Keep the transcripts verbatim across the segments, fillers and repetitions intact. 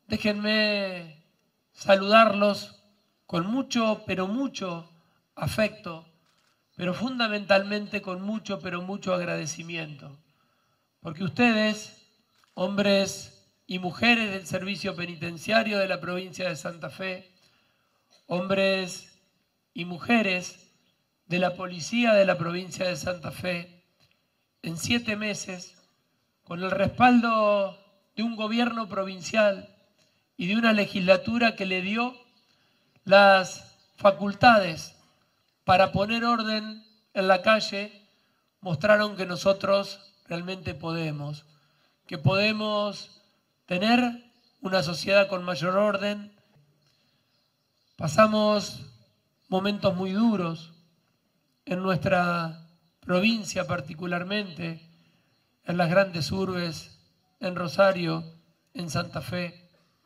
Déjenme saludarlos con mucho, pero mucho afecto, pero fundamentalmente con mucho, pero mucho agradecimiento. Porque ustedes, hombres y mujeres del servicio penitenciario de la provincia de Santa Fe, hombres y mujeres de la policía de la provincia de Santa Fe, en siete meses, con el respaldo de un gobierno provincial y de una legislatura que le dio las facultades para poner orden en la calle, mostraron que nosotros realmente podemos, que podemos tener una sociedad con mayor orden. Pasamos momentos muy duros en nuestra provincia, particularmente en las grandes urbes, en Rosario, en Santa Fe,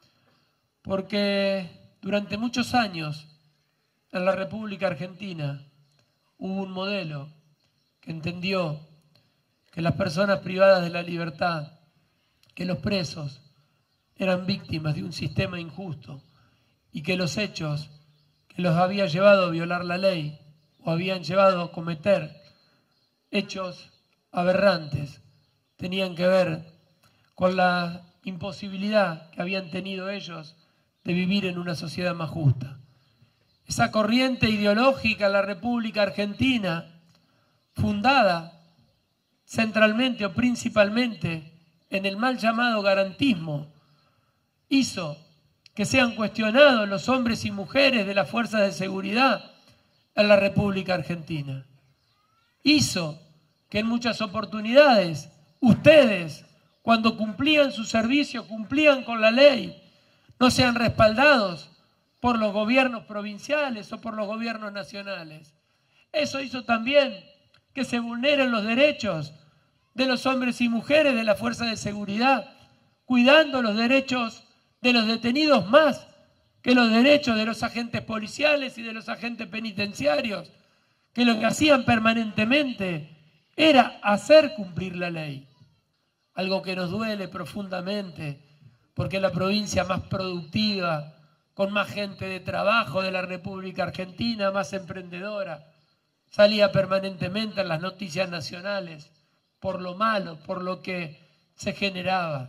porque durante muchos años en la República Argentina hubo un modelo que entendió que las personas privadas de la libertad, que los presos eran víctimas de un sistema injusto y que los hechos que los había llevado a violar la ley o habían llevado a cometer hechos aberrantes tenían que ver con la imposibilidad que habían tenido ellos de vivir en una sociedad más justa. Esa corriente ideológica en la República Argentina, fundada centralmente o principalmente en el mal llamado garantismo, hizo que sean cuestionados los hombres y mujeres de las fuerzas de seguridad en la República Argentina. Hizo que en muchas oportunidades ustedes, cuando cumplían su servicio, cumplían con la ley, no sean respaldados por los gobiernos provinciales o por los gobiernos nacionales. Eso hizo también que se vulneren los derechos de los hombres y mujeres de la fuerza de seguridad, cuidando los derechos de los detenidos más que los derechos de los agentes policiales y de los agentes penitenciarios, que lo que hacían permanentemente era hacer cumplir la ley. Algo que nos duele profundamente, porque es la provincia más productiva, con más gente de trabajo de la República Argentina, más emprendedora, salía permanentemente en las noticias nacionales por lo malo, por lo que se generaba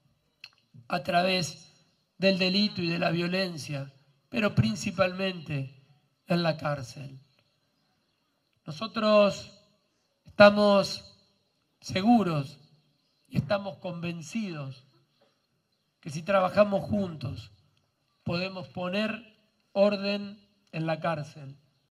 a través del delito y de la violencia, pero principalmente en la cárcel. Nosotros estamos seguros y estamos convencidos que si trabajamos juntos podemos poner orden en la cárcel.